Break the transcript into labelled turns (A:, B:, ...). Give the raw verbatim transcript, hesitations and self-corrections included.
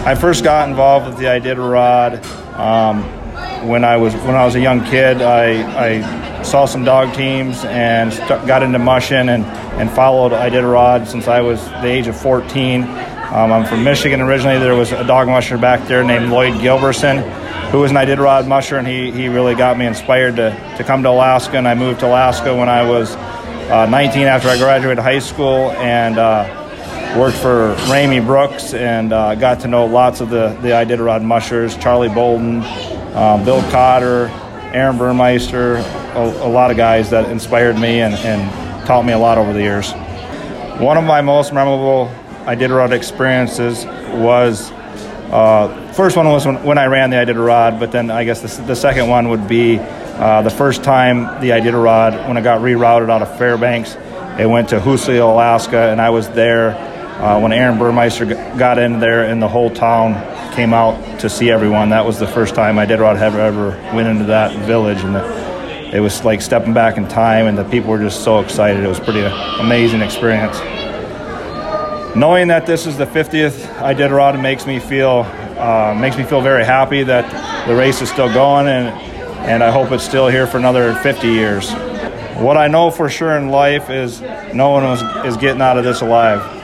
A: I first got involved with the Iditarod um, when I was when I was a young kid. I, I saw some dog teams and st- got into mushing and, and followed Iditarod since I was the age of fourteen. Um, I'm from Michigan originally. There was a dog musher back there named Lloyd Gilberson, who was an Iditarod musher, and he, he really got me inspired to, to come to Alaska. And I moved to Alaska when I was uh, nineteen after I graduated high school, and uh, worked for Ramey Brooks, and uh, got to know lots of the, the Iditarod mushers, Charlie Bolden, um, Bill Cotter, Aaron Burmeister, a, a lot of guys that inspired me and, and taught me a lot over the years. One of my most memorable Iditarod experiences was, uh, first one was when, when I ran the Iditarod, but then I guess the, the second one would be uh, the first time the Iditarod, when it got rerouted out of Fairbanks, it went to Hoosley, Alaska, and I was there Uh, when Aaron Burmeister got in there and the whole town came out to see everyone. That was the first time Iditarod ever, ever went into that village, and the, it was like stepping back in time, and the people were just so excited. It was a pretty amazing experience. Knowing that this is the fiftieth Iditarod makes me feel uh, makes me feel very happy that the race is still going, and and I hope it's still here for another fifty years. What I know for sure in life is no one is, is getting out of this alive.